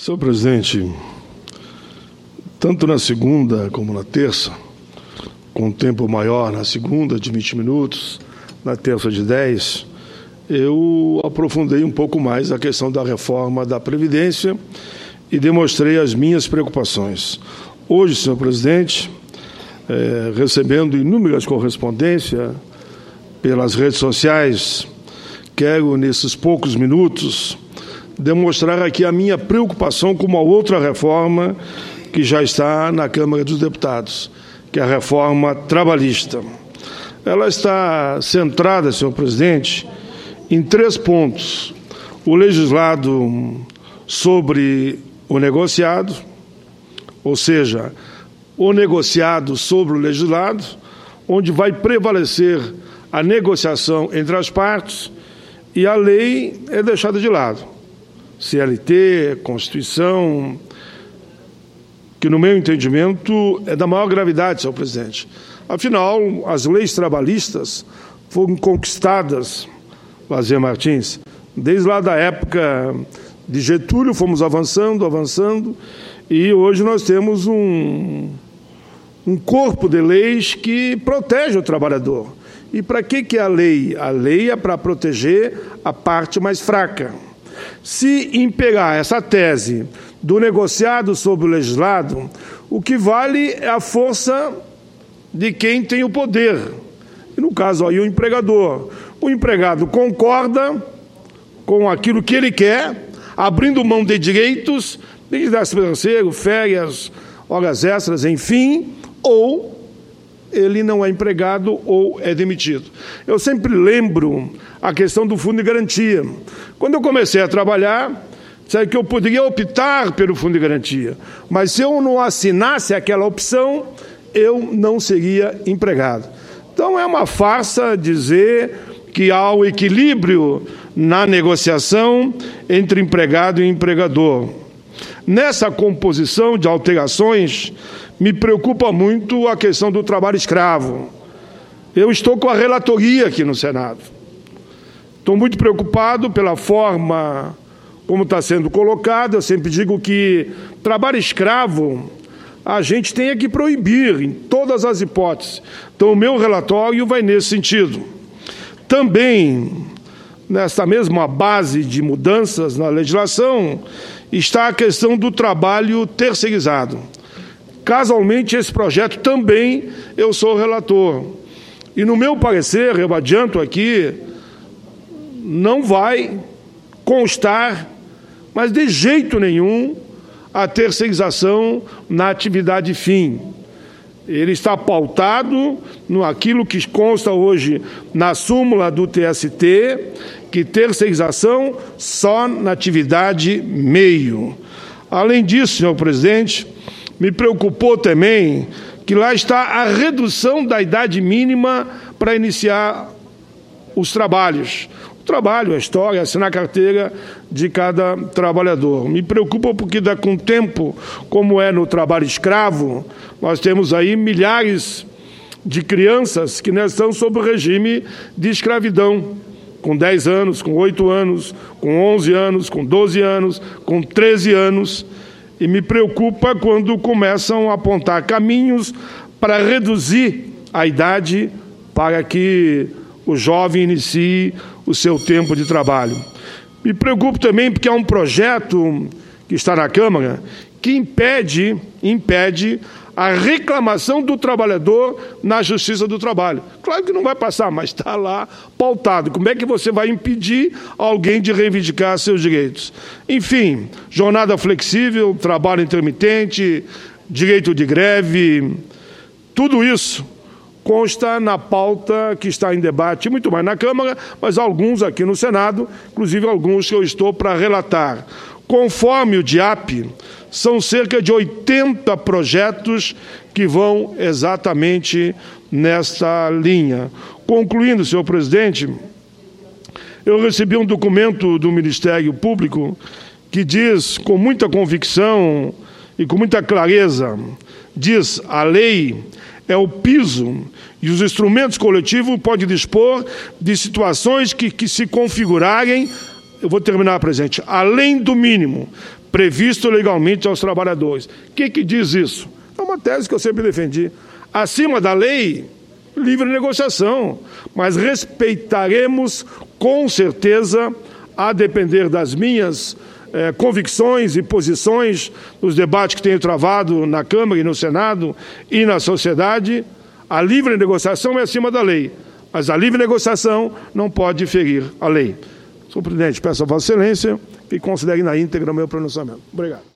Senhor presidente, tanto na segunda como na terça, com tempo maior na segunda de 20 minutos, na terça de 10, eu aprofundei um pouco mais a questão da reforma da Previdência e demonstrei as minhas preocupações. Hoje, senhor presidente, recebendo inúmeras correspondências pelas redes sociais, quero, nesses poucos minutos, demonstrar aqui a minha preocupação com uma outra reforma que já está na Câmara dos Deputados, que é a reforma trabalhista. Ela está centrada, senhor presidente, em 3 pontos. O legislado sobre o negociado, ou seja, o negociado sobre o legislado, onde vai prevalecer a negociação entre as partes e a lei é deixada de lado. CLT, Constituição, que, no meu entendimento, é da maior gravidade, senhor presidente. Afinal, as leis trabalhistas foram conquistadas, Lazier Martins, desde lá da época de Getúlio, fomos avançando, e hoje nós temos um corpo de leis que protege o trabalhador. E para que é a lei? A lei é para proteger a parte mais fraca. Se imperar essa tese do negociado sobre o legislado, o que vale é a força de quem tem o poder. E, no caso aí, o empregador. O empregado concorda com aquilo que ele quer, abrindo mão de direitos, de financeiro, férias, horas extras, enfim, ou ele não é empregado ou é demitido. Eu sempre lembro a questão do fundo de garantia. Quando eu comecei a trabalhar, sabe que eu poderia optar pelo fundo de garantia, mas se eu não assinasse aquela opção, eu não seria empregado. Então é uma farsa dizer que há o equilíbrio na negociação entre empregado e empregador. Nessa composição de alterações, me preocupa muito a questão do trabalho escravo. Eu estou com a relatoria aqui no Senado. Estou muito preocupado pela forma como está sendo colocado. Eu sempre digo que trabalho escravo a gente tem que proibir em todas as hipóteses. Então, o meu relatório vai nesse sentido. Também, nesta mesma base de mudanças na legislação, está a questão do trabalho terceirizado. Casualmente, esse projeto também eu sou relator. E, no meu parecer, eu adianto aqui, não vai constar, mas de jeito nenhum, a terceirização na atividade fim. Ele está pautado naquilo que consta hoje na súmula do TST, que terceirização só na atividade meio. Além disso, senhor presidente, me preocupou também que lá está a redução da idade mínima para iniciar os trabalhos. O trabalho, a história, assinar a carteira de cada trabalhador. Me preocupa porque, com o tempo, como é no trabalho escravo, nós temos aí milhares de crianças que não estão sob o regime de escravidão, com 10 anos, com 8 anos, com 11 anos, com 12 anos, com 13 anos. E me preocupa quando começam a apontar caminhos para reduzir a idade para que o jovem inicie o seu tempo de trabalho. Me preocupo também porque há um projeto que está na Câmara que impede a reclamação do trabalhador na Justiça do Trabalho. Claro que não vai passar, mas está lá pautado. Como é que você vai impedir alguém de reivindicar seus direitos? Enfim, jornada flexível, trabalho intermitente, direito de greve, tudo isso consta na pauta que está em debate, muito mais na Câmara, mas alguns aqui no Senado, inclusive alguns que eu estou para relatar. Conforme o DIAP, são cerca de 80 projetos que vão exatamente nesta linha. Concluindo, senhor presidente, eu recebi um documento do Ministério Público que diz, com muita convicção e com muita clareza, diz: a lei é o piso e os instrumentos coletivos podem dispor de situações que se configurarem, eu vou terminar, presidente, além do mínimo, previsto legalmente aos trabalhadores. O que diz isso? É uma tese que eu sempre defendi. Acima da lei, livre negociação, mas respeitaremos com certeza, a depender das minhas convicções e posições nos debates que tenho travado na Câmara e no Senado e na sociedade, a livre negociação é acima da lei, mas a livre negociação não pode ferir a lei. Senhor presidente, peço a Vossa Excelência que considere na íntegra o meu pronunciamento. Obrigado.